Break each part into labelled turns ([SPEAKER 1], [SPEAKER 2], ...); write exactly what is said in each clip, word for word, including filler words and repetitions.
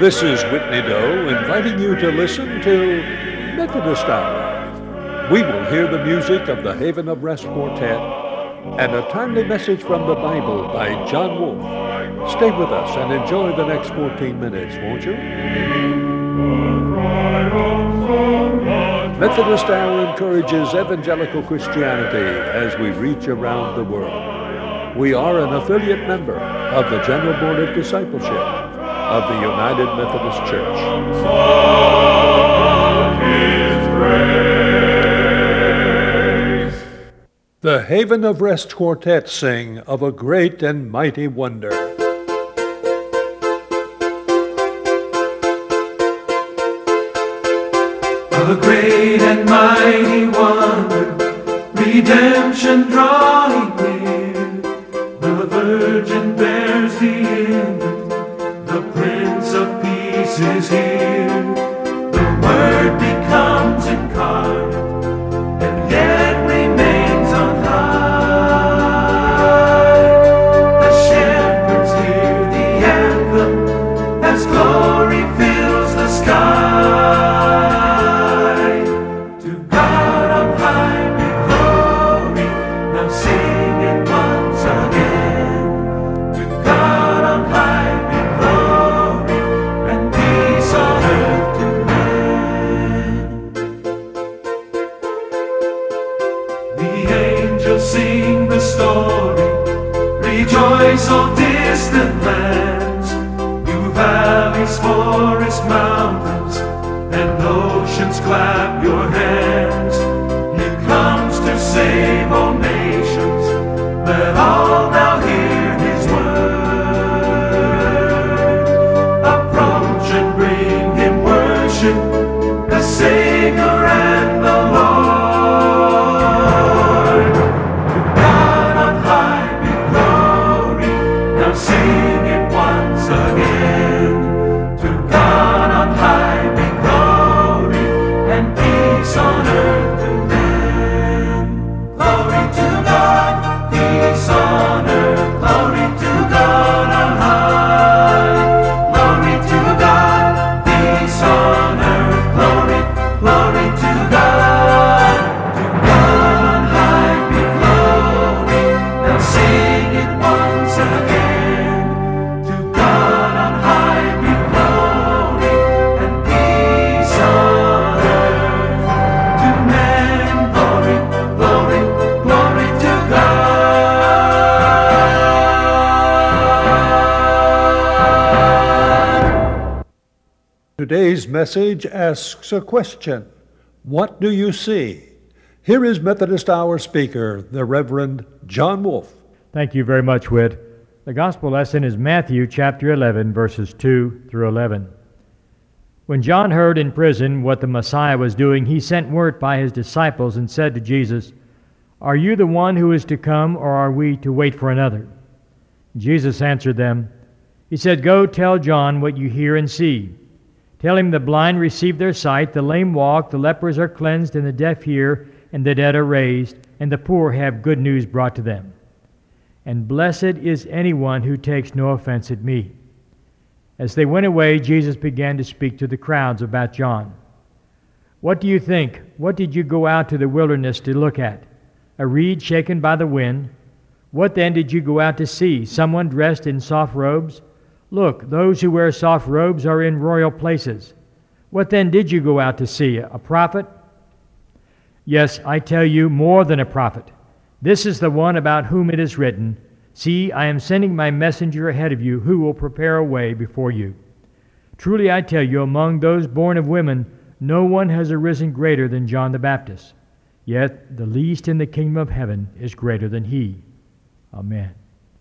[SPEAKER 1] This is Whitney Doe inviting you to listen to Methodist Hour. We will hear the music of the Haven of Rest Quartet and a timely message from the Bible by John Wolfe. Stay with us and enjoy the next fourteen minutes, won't you? Methodist Hour encourages evangelical Christianity as we reach around the world. We are an affiliate member of the General Board of Discipleship of the United Methodist Church. The Haven of Rest Quartet sing of a great and mighty wonder.
[SPEAKER 2] Of a great and mighty wonder, redemption drawing near. The Virgin bears the infant, the Prince of Peace is here. The Word becomes incarnate, and yet remains on high. The shepherds hear the anthem, as glory fills the sky. To God on high be glory, now sing it once again. To God on high be glory, and peace on earth to men. The angels sing the story, rejoice all distant lands. You valleys, forests, mountains, and oceans clap your hands. He comes to save all nations, let all now hear his word. Approach and bring him worship, the Savior and the Lord. To God on high be glory, now sing it once again. To God on high be glory, and peace on earth to men. Glory to God, peace on earth. Glory to God on high. Glory to God, peace on earth. Glory, glory to God. To God on high be glory. Now sing it once again. To God on high be glory, and peace on earth to men. Glory, glory, glory to God.
[SPEAKER 1] Today's message asks a question. What do you see? Here is Methodist Hour speaker, the Reverend John Wolfe.
[SPEAKER 3] Thank you very much, Whit. The gospel lesson is Matthew chapter eleven, verses two through eleven. When John heard in prison what the Messiah was doing, he sent word by his disciples and said to Jesus, "Are you the one who is to come, or are we to wait for another?" Jesus answered them. He said, "Go tell John what you hear and see. Tell him the blind receive their sight, the lame walk, the lepers are cleansed, and the deaf hear, and the dead are raised, and the poor have good news brought to them. And blessed is anyone who takes no offense at me." As they went away, Jesus began to speak to the crowds about John. "What do you think? What did you go out to the wilderness to look at? A reed shaken by the wind? What then did you go out to see? Someone dressed in soft robes? Look, those who wear soft robes are in royal places. What then did you go out to see? A prophet? Yes, I tell you, more than a prophet. This is the one about whom it is written, 'See, I am sending my messenger ahead of you, who will prepare a way before you.' Truly I tell you, among those born of women, no one has arisen greater than John the Baptist. Yet the least in the kingdom of heaven is greater than he." Amen.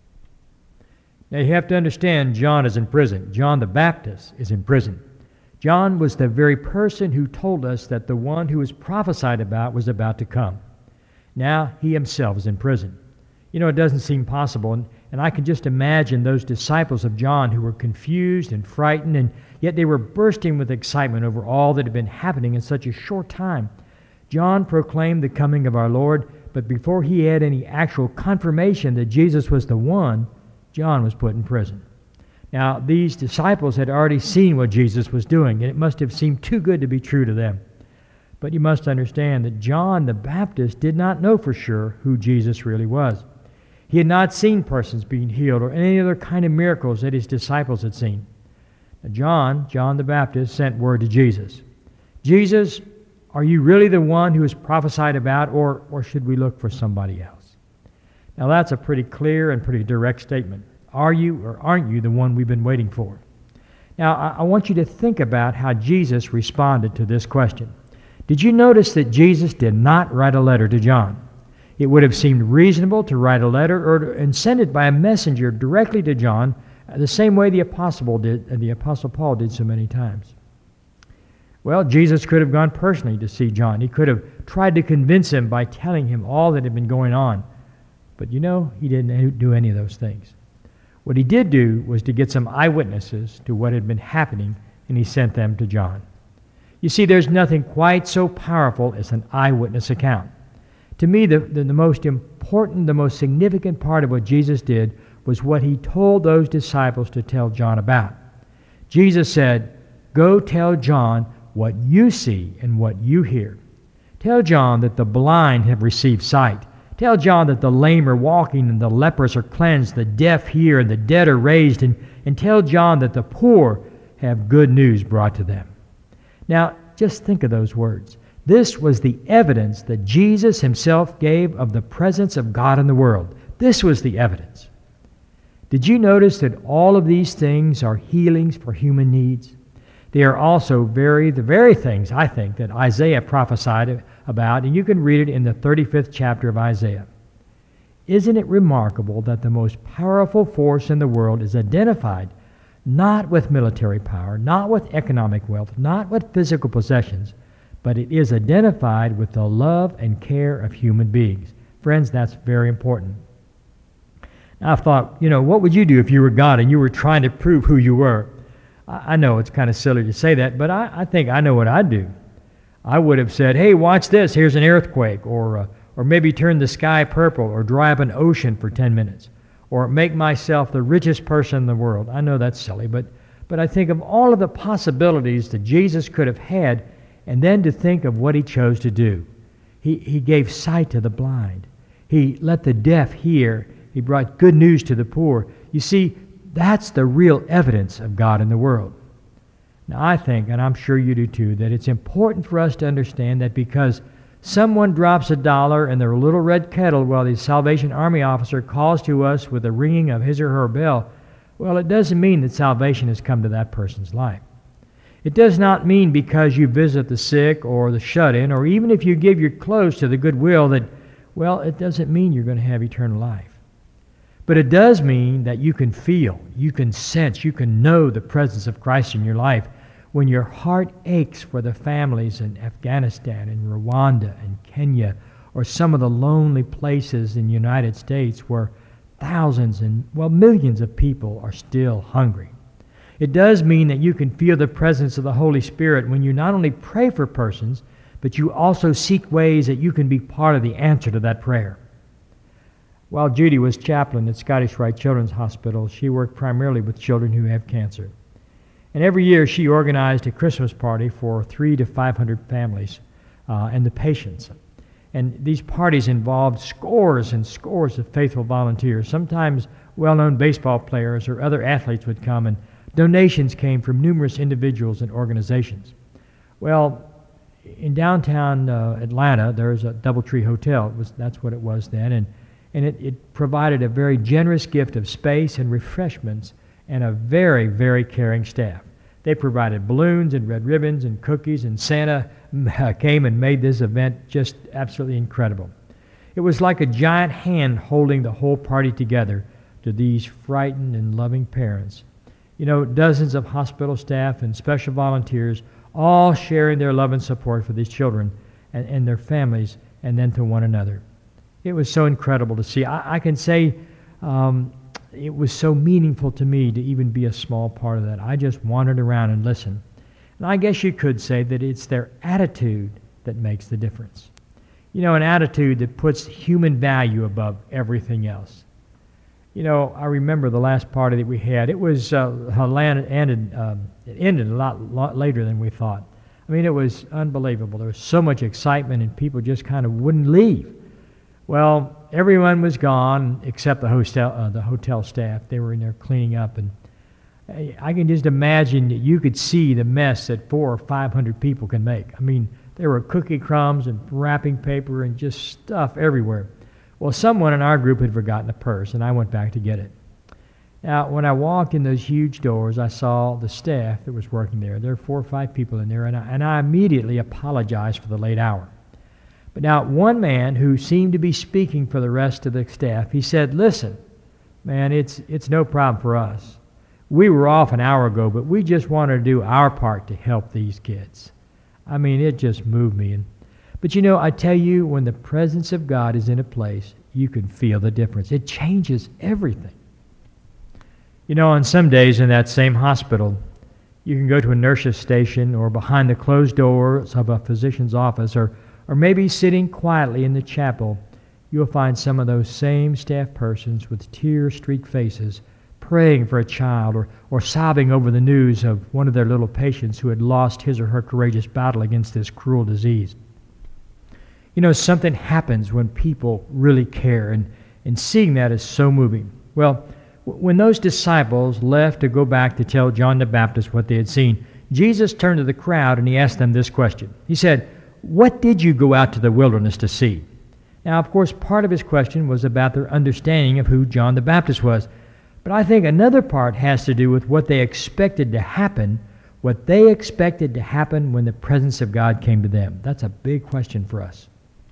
[SPEAKER 3] Now you have to understand, John is in prison. John the Baptist is in prison. John was the very person who told us that the one who was prophesied about was about to come. Now he himself is in prison. You know, it doesn't seem possible, and, and I can just imagine those disciples of John who were confused and frightened, and yet they were bursting with excitement over all that had been happening in such a short time. John proclaimed the coming of our Lord, but before he had any actual confirmation that Jesus was the one, John was put in prison. Now, these disciples had already seen what Jesus was doing, and it must have seemed too good to be true to them. But you must understand that John the Baptist did not know for sure who Jesus really was. He had not seen persons being healed or any other kind of miracles that his disciples had seen. Now, John, John the Baptist, sent word to Jesus. Jesus, are you really the one who is prophesied about, or, or should we look for somebody else? Now that's a pretty clear and pretty direct statement. Are you or aren't you the one we've been waiting for? Now I, I want you to think about how Jesus responded to this question. Did you notice that Jesus did not write a letter to John? It would have seemed reasonable to write a letter or to, and send it by a messenger directly to John, uh, the same way the apostle did, uh, the apostle Paul did so many times. Well, Jesus could have gone personally to see John. He could have tried to convince him by telling him all that had been going on. But you know, he didn't do any of those things. What he did do was to get some eyewitnesses to what had been happening, and he sent them to John. You see, there's nothing quite so powerful as an eyewitness account. To me, the, the, the most important, the most significant part of what Jesus did was what he told those disciples to tell John about. Jesus said, "Go tell John what you see and what you hear. Tell John that the blind have received sight. Tell John that the lame are walking and the lepers are cleansed, the deaf hear and the dead are raised, and, and tell John that the poor have good news brought to them." Now, just think of those words. This was the evidence that Jesus himself gave of the presence of God in the world. This was the evidence. Did you notice that all of these things are healings for human needs? They are also very the very things, I think, that Isaiah prophesied about, and you can read it in the thirty-fifth chapter of Isaiah. Isn't it remarkable that the most powerful force in the world is identified not with military power, not with economic wealth, not with physical possessions, but it is identified with the love and care of human beings. Friends, that's very important. Now, I've thought, you know, what would you do if you were God and you were trying to prove who you were? I, I know it's kind of silly to say that, but I, I think I know what I'd do. I would have said, "Hey, watch this, here's an earthquake," or, uh, or maybe turn the sky purple, or dry up an ocean for ten minutes, or make myself the richest person in the world. I know that's silly, but, but I think of all of the possibilities that Jesus could have had, and then to think of what he chose to do. He, he gave sight to the blind. He let the deaf hear. He brought good news to the poor. You see, that's the real evidence of God in the world. Now, I think, and I'm sure you do too, that it's important for us to understand that because someone drops a dollar in their little red kettle while the Salvation Army officer calls to us with the ringing of his or her bell, well, it doesn't mean that salvation has come to that person's life. It does not mean because you visit the sick or the shut-in, or even if you give your clothes to the goodwill, that, well, it doesn't mean you're going to have eternal life. But it does mean that you can feel, you can sense, you can know the presence of Christ in your life when your heart aches for the families in Afghanistan and Rwanda and Kenya, or some of the lonely places in the United States where thousands and, well, millions of people are still hungry. It does mean that you can feel the presence of the Holy Spirit when you not only pray for persons, but you also seek ways that you can be part of the answer to that prayer. While Judy was chaplain at Scottish Rite Children's Hospital, she worked primarily with children who have cancer. And every year she organized a Christmas party for three to five hundred families uh, and the patients. And these parties involved scores and scores of faithful volunteers. Sometimes well-known baseball players or other athletes would come, and donations came from numerous individuals and organizations. Well, in downtown uh, Atlanta, there's a Doubletree Hotel. It was, that's what it was then. And, and it, it provided a very generous gift of space and refreshments and a very, very caring staff. They provided balloons and red ribbons and cookies, and Santa came and made this event just absolutely incredible. It was like a giant hand holding the whole party together to these frightened and loving parents. You know, dozens of hospital staff and special volunteers all sharing their love and support for these children and, and their families, and then to one another. It was so incredible to see. I, I can say um, it was so meaningful to me to even be a small part of that. I just wandered around and listened. And I guess you could say that it's their attitude that makes the difference. You know, an attitude that puts human value above everything else. You know, I remember the last party that we had. It was uh, ended, um, it ended a lot, lot later than we thought. I mean, it was unbelievable. There was so much excitement, and people just kind of wouldn't leave. Well, everyone was gone except the hotel, uh, the hotel staff. They were in there cleaning up, and I can just imagine that you could see the mess that four or five hundred people can make. I mean, there were cookie crumbs and wrapping paper and just stuff everywhere. Well, someone in our group had forgotten a purse, and I went back to get it. Now, when I walked in those huge doors, I saw the staff that was working there. There were four or five people in there, and I, and I immediately apologized for the late hour. But now, one man who seemed to be speaking for the rest of the staff, he said, "Listen, man, it's it's no problem for us. We were off an hour ago, but we just wanted to do our part to help these kids." I mean, it just moved me. And, but you know, I tell you, when the presence of God is in a place, you can feel the difference. It changes everything. You know, on some days in that same hospital, you can go to a nurse's station or behind the closed doors of a physician's office, or, or maybe sitting quietly in the chapel, you'll find some of those same staff persons with tear-streaked faces praying for a child, or, or sobbing over the news of one of their little patients who had lost his or her courageous battle against this cruel disease. You know, something happens when people really care, and, and seeing that is so moving. Well, when those disciples left to go back to tell John the Baptist what they had seen, Jesus turned to the crowd and he asked them this question. He said, "What did you go out to the wilderness to see?" Now, of course, part of his question was about their understanding of who John the Baptist was. But I think another part has to do with what they expected to happen, what they expected to happen when the presence of God came to them. That's a big question for us.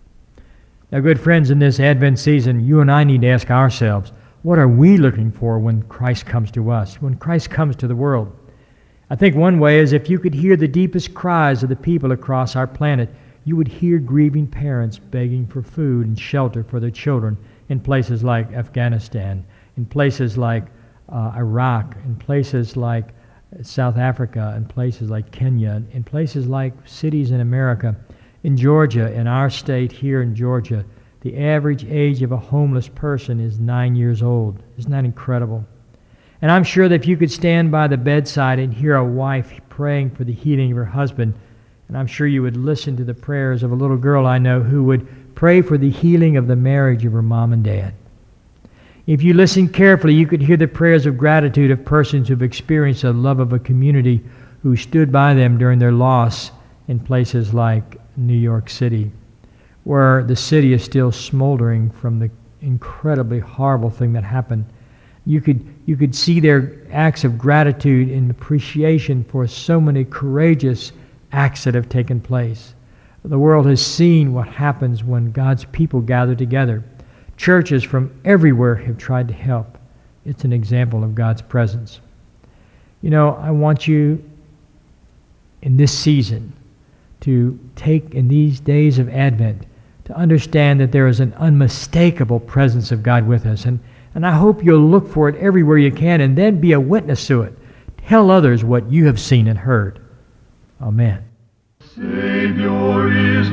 [SPEAKER 3] Now, good friends, in this Advent season, you and I need to ask ourselves, what are we looking for when Christ comes to us, when Christ comes to the world? I think one way is if you could hear the deepest cries of the people across our planet, you would hear grieving parents begging for food and shelter for their children in places like Afghanistan, in places like uh, Iraq, in places like South Africa, in places like Kenya, in places like cities in America. In Georgia, in our state here in Georgia, the average age of a homeless person is nine years old. Isn't that incredible? And I'm sure that if you could stand by the bedside and hear a wife praying for the healing of her husband, and I'm sure you would listen to the prayers of a little girl I know who would pray for the healing of the marriage of her mom and dad. If you listen carefully, you could hear the prayers of gratitude of persons who've experienced the love of a community who stood by them during their loss in places like New York City, where the city is still smoldering from the incredibly horrible thing that happened. You could you could see their acts of gratitude and appreciation for so many courageous acts that have taken place. The world has seen what happens when God's people gather together. Churches from everywhere have tried to help. It's an example of God's presence. You know, I want you in this season to take, in these days of Advent, to understand that there is an unmistakable presence of God with us. And, and I hope you'll look for it everywhere you can and then be a witness to it. Tell others what you have seen and heard. Amen.
[SPEAKER 2] Savior is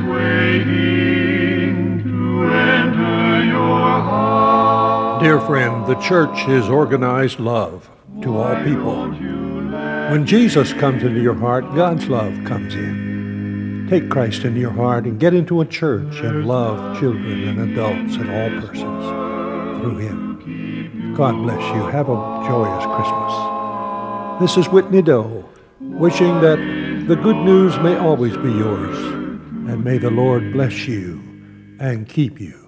[SPEAKER 2] waiting to enter your heart.
[SPEAKER 1] Dear friend, the church is organized love to all people. When Jesus comes into your heart, God's love comes in. Take Christ into your heart and get into a church and love children and adults and all persons through Him. God bless you. Have a joyous Christmas. This is Whitney Doe, wishing that the good news may always be yours, and may the Lord bless you and keep you.